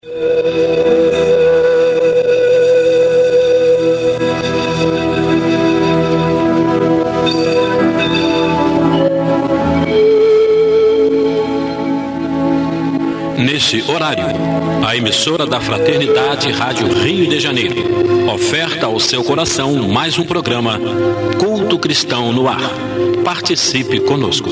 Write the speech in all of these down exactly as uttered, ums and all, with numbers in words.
Nesse horário, a emissora da Fraternidade Rádio Rio de Janeiro oferta ao seu coração mais um programa Culto Cristão no Ar. Participe conosco.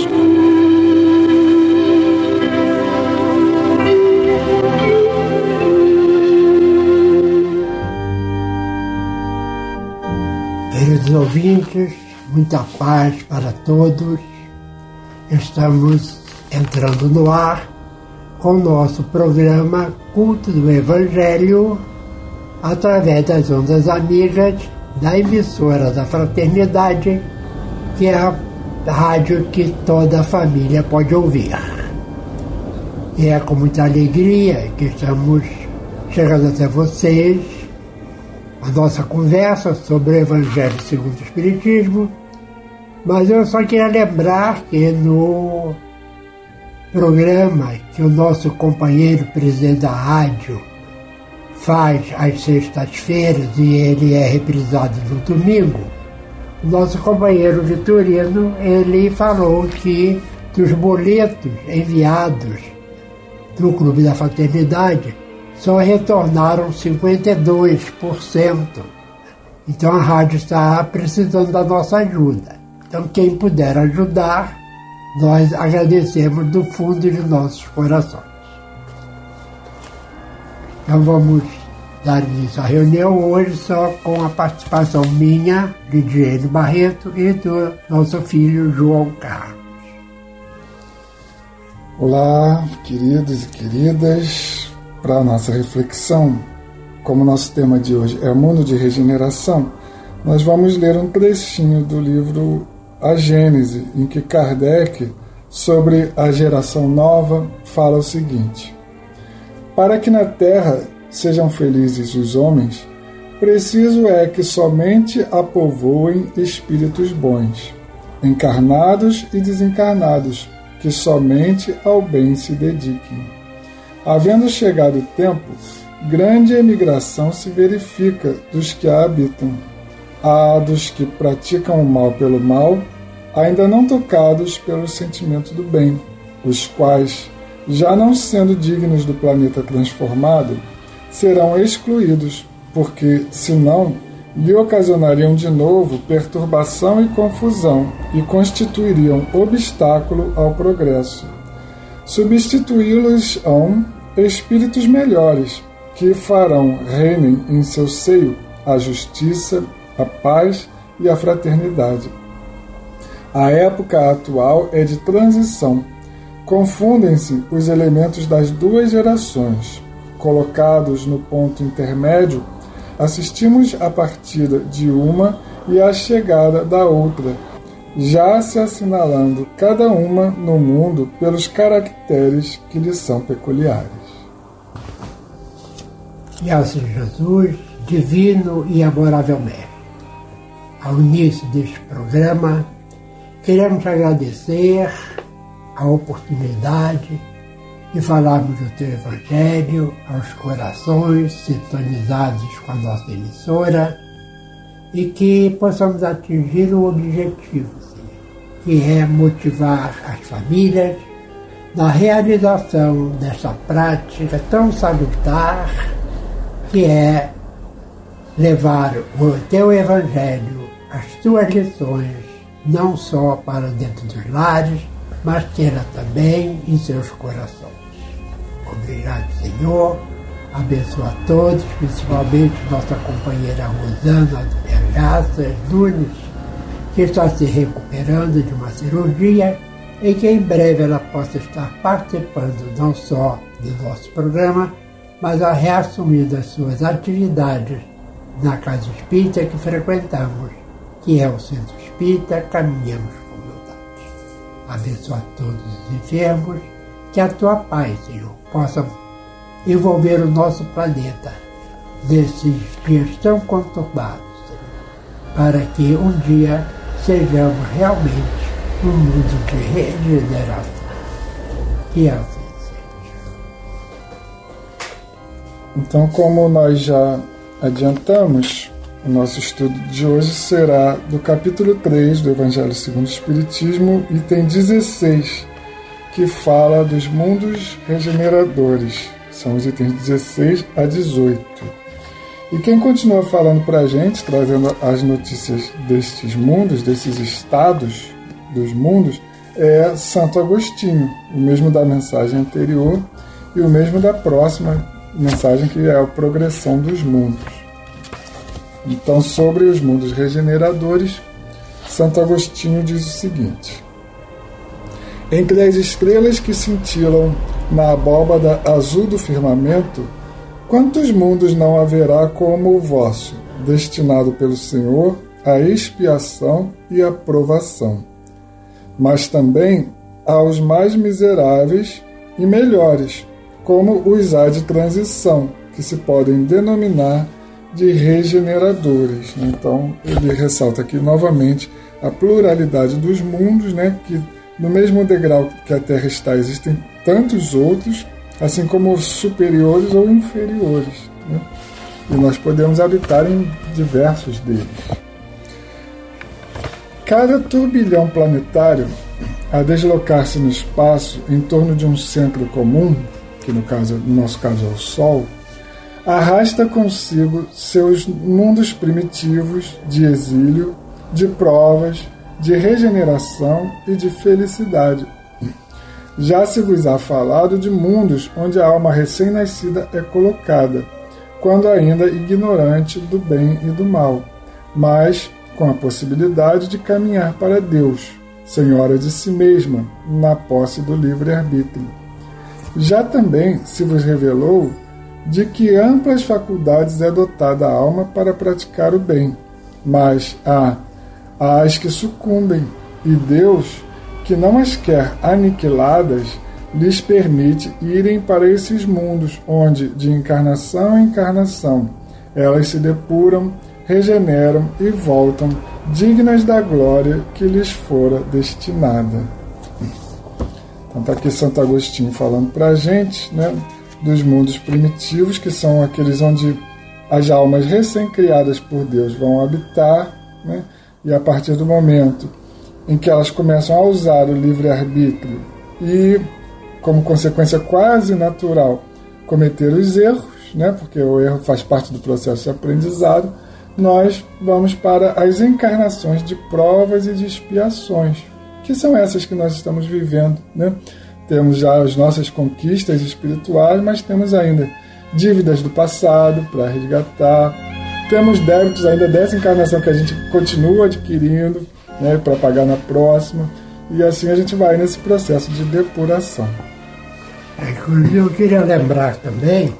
Queridos ouvintes, muita paz para todos. Estamos entrando no ar com o nosso programa Culto do Evangelho, através das ondas amigas da emissora da Fraternidade, que é a rádio que toda a família pode ouvir. E é com muita alegria que estamos chegando até vocês a nossa conversa sobre o Evangelho segundo o Espiritismo, mas eu só queria lembrar que no programa que o nosso companheiro presidente da rádio faz às sextas-feiras e ele é reprisado no domingo, o nosso companheiro Vitorino, ele falou que dos boletos enviados do Clube da Fraternidade só retornaram cinquenta e dois por cento. Então a rádio está precisando da nossa ajuda. Então quem puder ajudar, nós agradecemos do fundo de nossos corações. Então vamos dar início à reunião hoje só com a participação minha, Lidiane Barreto, e do nosso filho João Carlos. Olá, queridos e queridas. Para a nossa reflexão, como nosso tema de hoje é Mundo de Regeneração, nós vamos ler um trechinho do livro A Gênese, em que Kardec, sobre a geração nova, fala o seguinte: para que na Terra sejam felizes os homens, preciso é que somente a povoem espíritos bons, encarnados e desencarnados, que somente ao bem se dediquem. Havendo chegado o tempo, grande emigração se verifica dos que a habitam. Há dos que praticam o mal pelo mal, ainda não tocados pelo sentimento do bem, os quais, já não sendo dignos do planeta transformado, serão excluídos, porque, senão, lhe ocasionariam de novo perturbação e confusão e constituiriam obstáculo ao progresso. Substituí-los-ão espíritos melhores, que farão reinem em seu seio a justiça, a paz e a fraternidade. A época atual é de transição. Confundem-se os elementos das duas gerações. Colocados no ponto intermédio, assistimos à partida de uma e à chegada da outra, já se assinalando cada uma no mundo pelos caracteres que lhe são peculiares. Graças a Jesus, divino e amorável Mestre. Ao início deste programa, queremos agradecer a oportunidade de falarmos do Teu Evangelho aos corações sintonizados com a nossa emissora e que possamos atingir o objetivo, que é motivar as famílias na realização dessa prática tão salutar, que é levar o Teu Evangelho, as Tuas lições, não só para dentro dos lares, mas tê-la também em seus corações. Obrigado, Senhor. Abençoa a todos, principalmente nossa companheira Rosana Bergaças Nunes, que está se recuperando de uma cirurgia e que em breve ela possa estar participando não só do nosso programa, mas a reassumindo as suas atividades na Casa Espírita que frequentamos, que é o Centro Espírita Caminhamos com Humildade. Abençoa todos os enfermos, que a Tua paz, Senhor, possa envolver o nosso planeta nesses dias tão conturbados, Senhor, para que um dia sejamos realmente um mundo de regeneração. Que assim seja. Então, como nós já adiantamos, o nosso estudo de hoje será do capítulo três do Evangelho segundo o Espiritismo, item dezesseis, que fala dos mundos regeneradores. São os itens dezesseis a dezoito. E quem continua falando para a gente, trazendo as notícias destes mundos, desses estados dos mundos, é Santo Agostinho, o mesmo da mensagem anterior e o mesmo da próxima mensagem, que é a progressão dos mundos. Então, sobre os mundos regeneradores, Santo Agostinho diz o seguinte: entre as estrelas que cintilam na abóbada azul do firmamento, quantos mundos não haverá como o vosso, destinado pelo Senhor à expiação e à provação, mas também aos mais miseráveis e melhores, como os há de transição, que se podem denominar de regeneradores. Então, ele ressalta aqui novamente a pluralidade dos mundos, né, que no mesmo degrau que a Terra está, existem tantos outros, assim como superiores ou inferiores, né? E nós podemos habitar em diversos deles. Cada turbilhão planetário, a deslocar-se no espaço em torno de um centro comum, que no, caso, no nosso caso é o Sol, arrasta consigo seus mundos primitivos de exílio, de provas, de regeneração e de felicidade. Já se vos há falado de mundos onde a alma recém-nascida é colocada, quando ainda ignorante do bem e do mal, mas com a possibilidade de caminhar para Deus, senhora de si mesma, na posse do livre-arbítrio. Já também se vos revelou de que amplas faculdades é dotada a alma para praticar o bem, mas há as que sucumbem, e Deus, que não as quer aniquiladas, lhes permite irem para esses mundos, onde, de encarnação em encarnação, elas se depuram, regeneram e voltam, dignas da glória que lhes fora destinada. Então está aqui Santo Agostinho falando para a gente, né, dos mundos primitivos, que são aqueles onde as almas recém-criadas por Deus vão habitar, né, e a partir do momento em que elas começam a usar o livre-arbítrio e, como consequência quase natural, cometer os erros, né, porque o erro faz parte do processo de aprendizado, nós vamos para as encarnações de provas e de expiações, que são essas que nós estamos vivendo, né? Temos já as nossas conquistas espirituais, mas temos ainda dívidas do passado para resgatar, temos débitos ainda dessa encarnação que a gente continua adquirindo, né, para pagar na próxima, e assim a gente vai nesse processo de depuração. Inclusive, eu queria lembrar também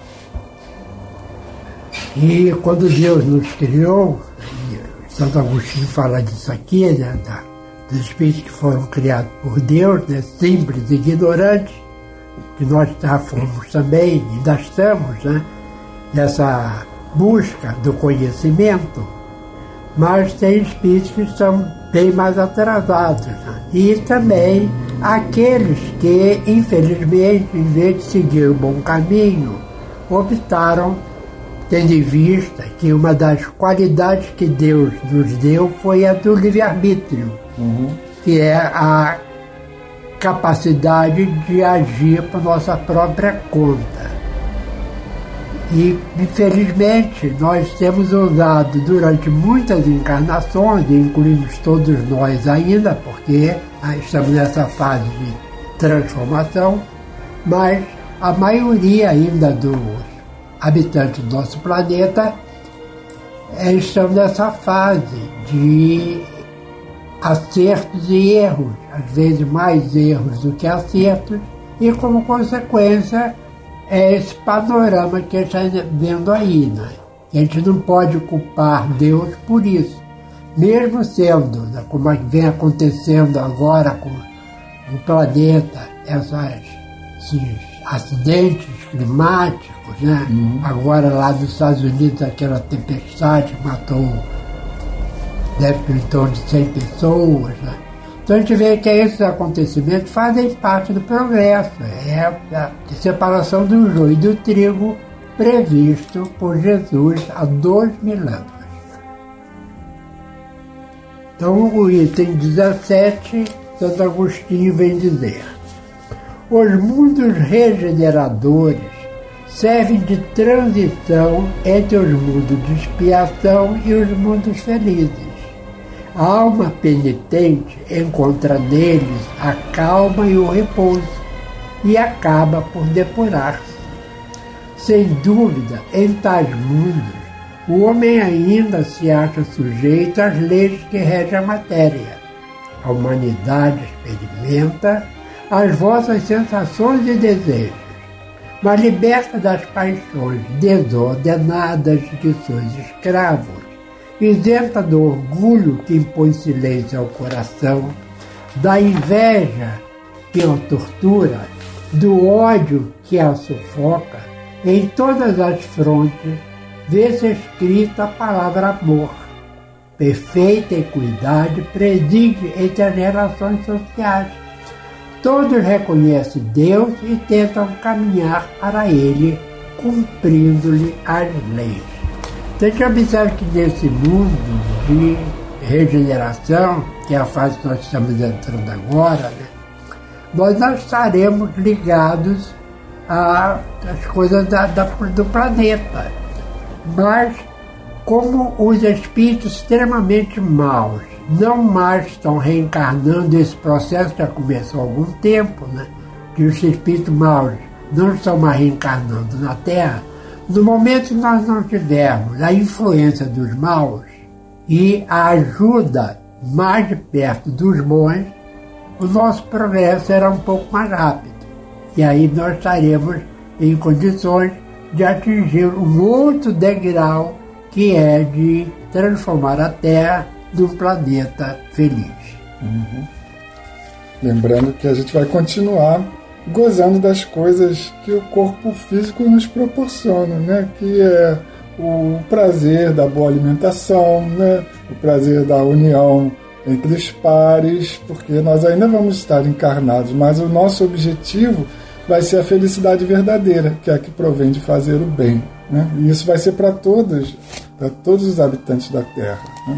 que quando Deus nos criou, e Santo Agostinho fala disso aqui, né, da, dos espíritos que foram criados por Deus, né, simples e ignorantes, que nós já fomos também, ainda estamos, né, nessa busca do conhecimento, mas tem espíritos que são bem mais atrasados, né? E também aqueles que, infelizmente, em vez de seguir o bom caminho, optaram, tendo em vista que uma das qualidades que Deus nos deu foi a do livre-arbítrio, uhum. que é a capacidade de agir por nossa própria conta. E, infelizmente, nós temos usado durante muitas encarnações, e incluímos todos nós ainda, porque estamos nessa fase de transformação, mas a maioria ainda dos habitantes do nosso planeta estão nessa fase de acertos e erros, às vezes mais erros do que acertos, e como consequência é esse panorama que a gente está vendo aí, né? A gente não pode culpar Deus por isso. Mesmo sendo, né, como vem acontecendo agora com o planeta, essas, esses acidentes climáticos, né? Uhum. Agora lá nos Estados Unidos, aquela tempestade que matou, deve ter em torno de cem pessoas, né? Então a gente vê que esses acontecimentos fazem parte do progresso, é a separação do joio e do trigo previsto por Jesus há dois mil anos. Então, o item dezessete, Santo Agostinho vem dizer: os mundos regeneradores servem de transição entre os mundos de expiação e os mundos felizes. A alma penitente encontra neles a calma e o repouso e acaba por depurar-se. Sem dúvida, em tais mundos, o homem ainda se acha sujeito às leis que regem a matéria. A humanidade experimenta as vossas sensações e desejos, mas liberta das paixões desordenadas de seus escravos, isenta do orgulho que impõe silêncio ao coração, da inveja que o tortura, do ódio que a sufoca, em todas as frontes vê-se escrita a palavra amor. Perfeita equidade preside entre as relações sociais. Todos reconhecem Deus e tentam caminhar para Ele, cumprindo-lhe as leis. Então, a gente observa que nesse mundo de regeneração, que é a fase que nós estamos entrando agora, né, nós não estaremos ligados às coisas da, da, do planeta. Mas, como os espíritos extremamente maus não mais estão reencarnando, esse processo já começou há algum tempo, né, que os espíritos maus não estão mais reencarnando na Terra, no momento que nós não tivermos a influência dos maus e a ajuda mais de perto dos bons, o nosso progresso será um pouco mais rápido. E aí nós estaremos em condições de atingir um outro degrau, que é de transformar a Terra num planeta feliz. Uhum. Lembrando que a gente vai continuar gozando das coisas que o corpo físico nos proporciona, né? Que é o prazer da boa alimentação, né? O prazer da união entre os pares, porque nós ainda vamos estar encarnados, mas o nosso objetivo vai ser a felicidade verdadeira, que é a que provém de fazer o bem, né? E isso vai ser para todos, para todos os habitantes da Terra, né?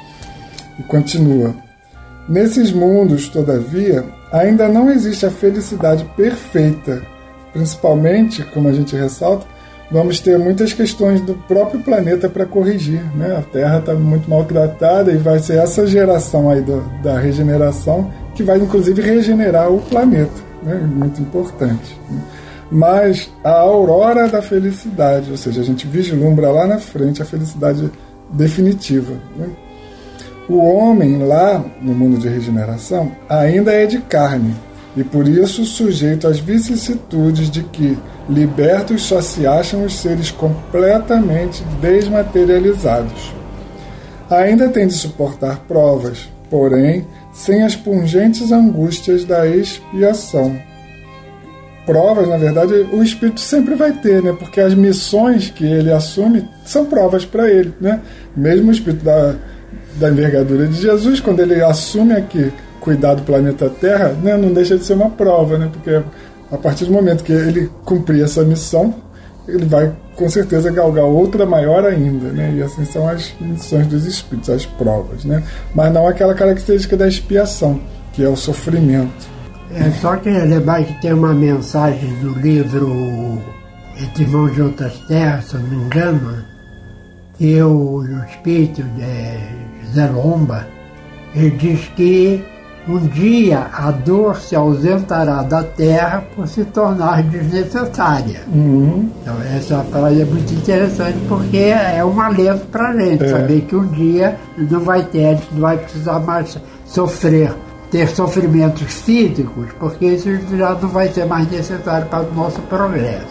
E continua: nesses mundos, todavia, ainda não existe a felicidade perfeita. Principalmente, como a gente ressalta, vamos ter muitas questões do próprio planeta para corrigir, né? A Terra está muito maltratada e vai ser essa geração aí do, da regeneração que vai, inclusive, regenerar o planeta, né? Muito importante, né? Mas a aurora da felicidade, ou seja, a gente vislumbra lá na frente a felicidade definitiva, né? O homem lá no mundo de regeneração ainda é de carne e por isso sujeito às vicissitudes de que libertos só se acham os seres completamente desmaterializados. Ainda tem de suportar provas, porém sem as pungentes angústias da expiação. Provas, na verdade, o espírito sempre vai ter, né? Porque as missões que ele assume são provas para ele, né? Mesmo o espírito da da envergadura de Jesus, quando ele assume aqui cuidar do planeta Terra, né, não deixa de ser uma prova, né, porque a partir do momento que ele cumprir essa missão, ele vai com certeza galgar outra maior ainda, né, e assim são as missões dos espíritos, as provas, né, mas não aquela característica da expiação, que é o sofrimento. É só que lembrar que tem uma mensagem do livro Entre Irmãos de Outras Terras, se eu não me engano, que o, o espírito de José Lomba, ele diz que um dia a dor se ausentará da terra por se tornar desnecessária. Uhum. Então essa frase é muito interessante porque é um alento para a gente, é. Saber que um dia não vai ter, a gente não vai precisar mais sofrer, ter sofrimentos físicos, porque isso já não vai ser mais necessário para o nosso progresso.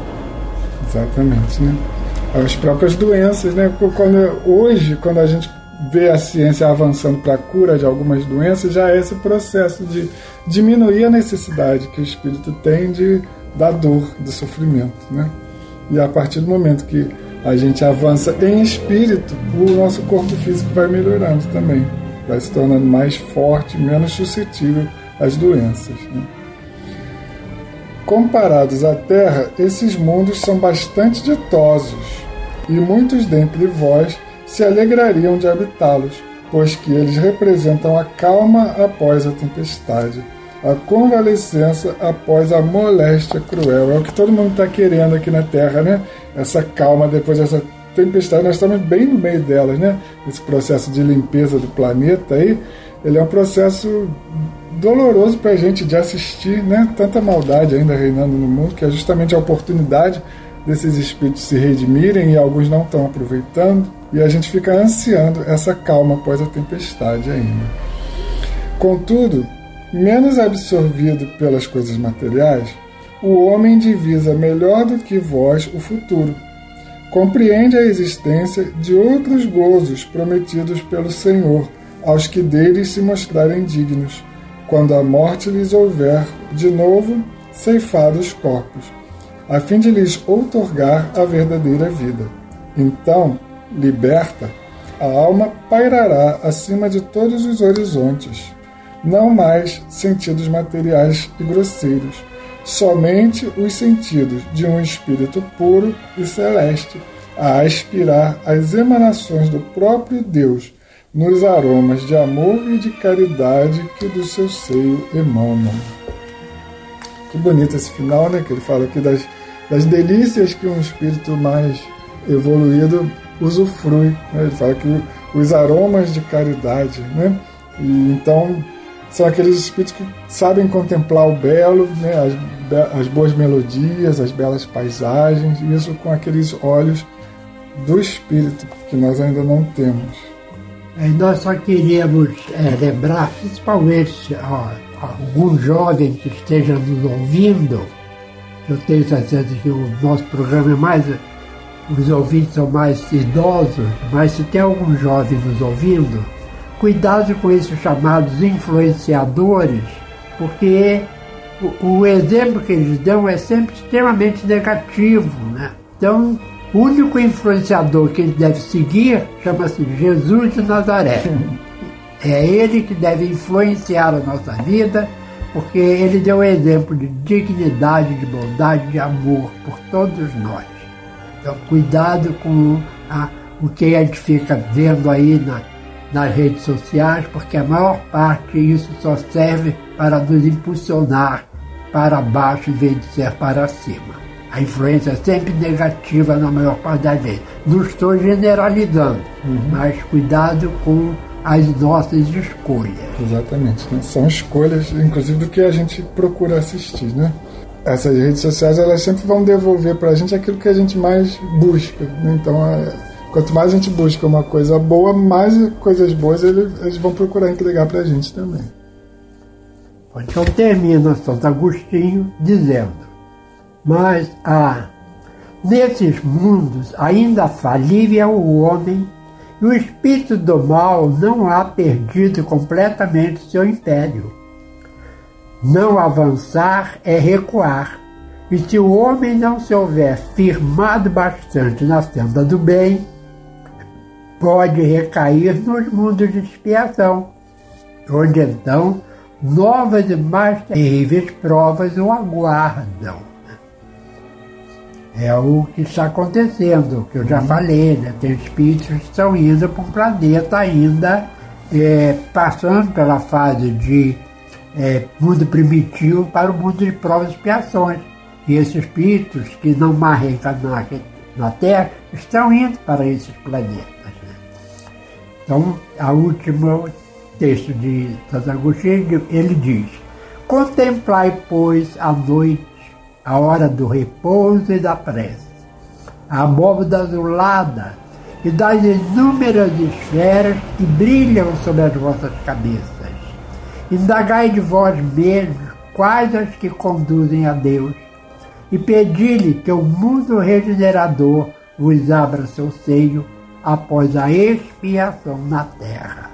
Exatamente, né? As próprias doenças, né? Quando, hoje, quando a gente vê a ciência avançando para a cura de algumas doenças, já é esse processo de diminuir a necessidade que o espírito tem de, da dor, do sofrimento, né? E a partir do momento que a gente avança em espírito, o nosso corpo físico vai melhorando também, vai se tornando mais forte, menos suscetível às doenças, né? Comparados à Terra, esses mundos são bastante ditosos, e muitos dentre vós se alegrariam de habitá-los, pois que eles representam a calma após a tempestade, a convalescença após a moléstia cruel. É o que todo mundo está querendo aqui na Terra, né? Essa calma depois dessa tempestade. Nós estamos bem no meio delas, né? Esse processo de limpeza do planeta aí, ele é um processo doloroso para a gente de assistir, né? Tanta maldade ainda reinando no mundo, que é justamente a oportunidade desses espíritos se redimirem, e alguns não estão aproveitando, e a gente fica ansiando essa calma após a tempestade ainda. Contudo, menos absorvido pelas coisas materiais, o homem divisa melhor do que vós o futuro. Compreende a existência de outros gozos prometidos pelo Senhor aos que deles se mostrarem dignos, quando a morte lhes houver, de novo, ceifado os corpos, a fim de lhes outorgar a verdadeira vida. Então, liberta, a alma pairará acima de todos os horizontes, não mais sentidos materiais e grosseiros, somente os sentidos de um espírito puro e celeste, a aspirar as emanações do próprio Deus, nos aromas de amor e de caridade que do seu seio emanam. Que bonito esse final, né? Que ele fala aqui das, das delícias que um espírito mais evoluído usufrui, né? Ele fala que os aromas de caridade, né? E então são aqueles espíritos que sabem contemplar o belo, né? as, as boas melodias, as belas paisagens, isso com aqueles olhos do espírito que nós ainda não temos. E nós só queríamos é, lembrar, principalmente ó, algum jovem que esteja nos ouvindo. Eu tenho certeza que o nosso programa é mais, os ouvintes são mais idosos, mas se tem algum jovem nos ouvindo, cuidado com esses chamados influenciadores, porque o, o exemplo que eles dão é sempre extremamente negativo, né? Então, o único influenciador que ele deve seguir chama-se Jesus de Nazaré. É ele que deve influenciar a nossa vida, porque ele deu um exemplo de dignidade, de bondade, de amor por todos nós. Então, cuidado com a, o que a gente fica vendo aí na, nas redes sociais, porque a maior parte isso só serve para nos impulsionar para baixo em vez de ser para cima. A influência é sempre negativa na maior parte das vezes. Não estou generalizando, uhum. mas cuidado com as nossas escolhas. Exatamente, né? São escolhas, inclusive, do que a gente procura assistir, né? Essas redes sociais, elas sempre vão devolver para a gente aquilo que a gente mais busca, né? Então, é, quanto mais a gente busca uma coisa boa, mais coisas boas eles, eles vão procurar entregar para a gente também. Então termina Santo Agostinho dizendo: mas há, nesses mundos, ainda falível é o homem, e o espírito do mal não há perdido completamente seu império. Não avançar é recuar, e se o homem não se houver firmado bastante na senda do bem, pode recair nos mundos de expiação, onde então novas e mais terríveis provas o aguardam. É o que está acontecendo, que eu já falei, né? Tem espíritos que estão indo para um planeta ainda, é, passando pela fase de é, mundo primitivo para o mundo de provas e expiações. E esses espíritos que não mais reencarnaram na Terra estão indo para esses planetas, né? Então, a última texto de Santo Agostinho, ele diz: contemplai, pois, a noite, a hora do repouso e da prece, a abóbada azulada e das inúmeras esferas que brilham sobre as vossas cabeças. Indagai de vós mesmos quais as que conduzem a Deus, e pedi-lhe que o mundo regenerador vos abra seu seio após a expiação na terra.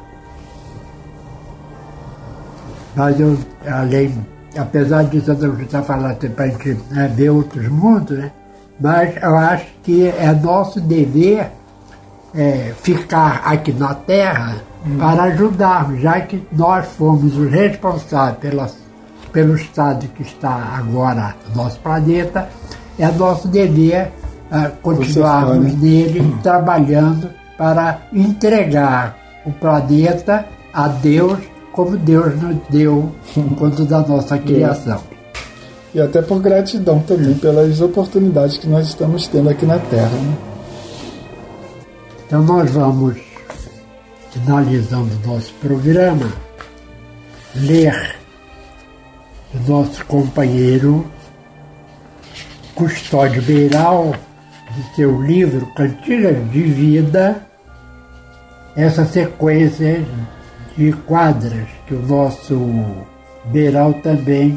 Mas eu, além, apesar de Santo Agostinho estar falando para a gente, né, ver outros mundos, né, mas eu acho que é nosso dever é, ficar aqui na Terra hum. para ajudarmos, já que nós fomos os responsáveis pela pelo estado que está agora o nosso planeta, é nosso dever uh, continuarmos nele, trabalhando para entregar o planeta a Deus, como Deus nos deu enquanto da nossa criação. E até por gratidão também pelas oportunidades que nós estamos tendo aqui na Terra. Né? Então nós vamos, finalizando o nosso programa, ler o nosso companheiro Custódio Beiral, de seu livro Cantigas de Vida, essa sequência de quadras que o nosso Beiral também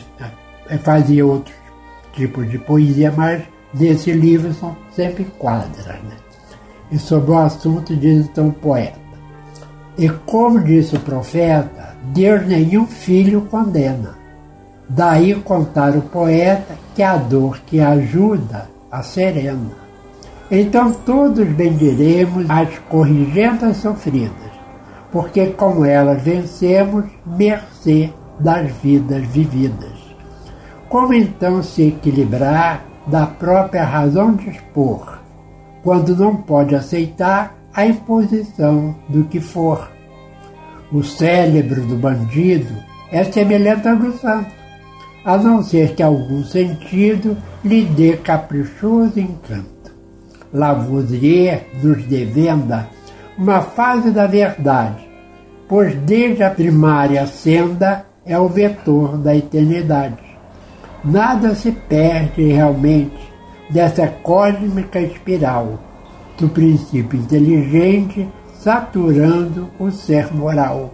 fazia outros tipos de poesia, mas nesse livro são sempre quadras, né? E sobre o assunto diz então o poeta: e como disse o profeta, Deus nenhum filho condena. Daí contar o poeta que a dor que ajuda a serena. Então todos bendiremos as corrigentas sofridas, porque com elas vencemos mercê das vidas vividas. Como então se equilibrar da própria razão dispor, quando não pode aceitar a imposição do que for? O cérebro do bandido é semelhante ao do santo, a não ser que algum sentido lhe dê caprichoso encanto. Lavoisier nos devenda uma fase da verdade, pois desde a primária senda é o vetor da eternidade. Nada se perde realmente dessa cósmica espiral, do princípio inteligente saturando o ser moral.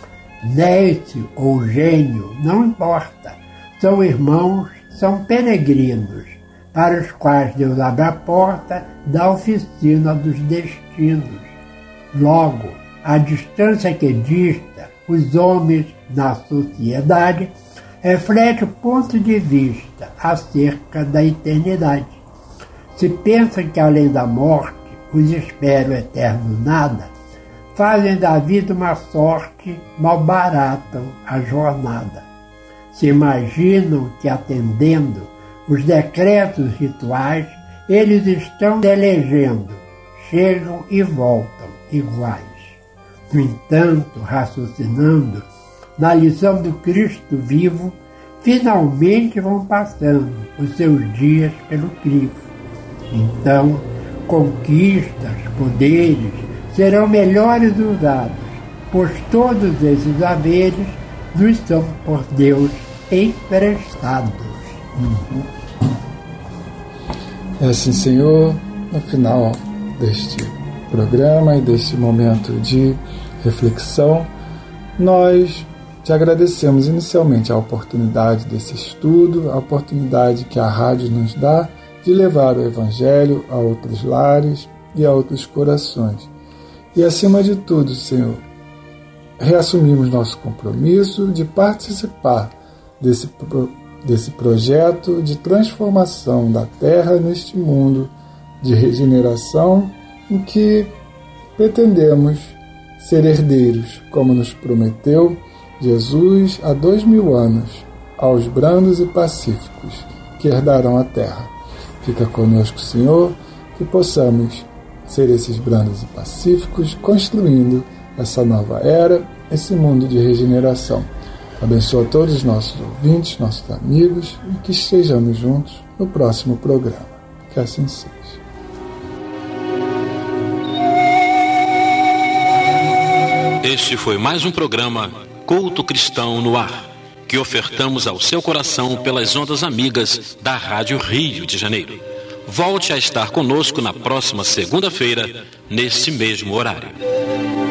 Nécio ou gênio, não importa, são irmãos, são peregrinos, para os quais Deus abre a porta da oficina dos destinos. Logo, a distância que dista os homens na sociedade reflete o ponto de vista acerca da eternidade. Se pensam que além da morte os espera o eterno nada, fazem da vida uma sorte, malbaratam a jornada. Se imaginam que, atendendo os decretos rituais, eles estão elegendo, chegam e voltam iguais. No entanto, raciocinando na lição do Cristo vivo, finalmente vão passando os seus dias pelo crivo. Então, conquistas, poderes serão melhores usados, pois todos esses haveres nos são por Deus emprestados. Uhum. É assim, Senhor, no final deste programa e deste momento de reflexão, nós te agradecemos inicialmente a oportunidade desse estudo, a oportunidade que a rádio nos dá de levar o Evangelho a outros lares e a outros corações. E, acima de tudo, Senhor, reassumimos nosso compromisso de participar desse, desse projeto de transformação da Terra neste mundo de regeneração em que pretendemos ser herdeiros, como nos prometeu Jesus há dois mil anos, aos brandos e pacíficos que herdarão a Terra. Fica conosco, Senhor, que possamos ser esses brandos e pacíficos, construindo essa nova era, esse mundo de regeneração. Abençoa todos os nossos ouvintes, nossos amigos, e que estejamos juntos no próximo programa. Que assim seja. Este foi mais um programa Culto Cristão no Ar, que ofertamos ao seu coração pelas ondas amigas da Rádio Rio de Janeiro. Volte a estar conosco na próxima segunda-feira, nesse mesmo horário.